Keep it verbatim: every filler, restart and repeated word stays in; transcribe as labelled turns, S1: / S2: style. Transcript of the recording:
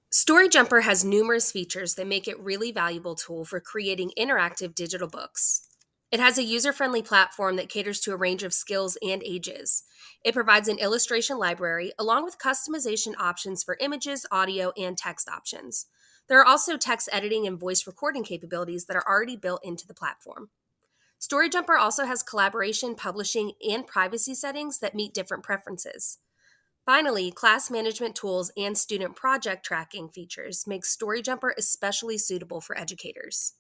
S1: StoryJumper has numerous features that make it a really valuable tool for creating interactive digital books. It has a user friendly platform that caters to a range of skills and ages. It provides an illustration library along with customization options for images, audio, and text options. There are also text editing and voice recording capabilities that are already built into the platform. StoryJumper also has collaboration, publishing, and privacy settings that meet different preferences. Finally, class management tools and student project tracking features make StoryJumper especially suitable for educators.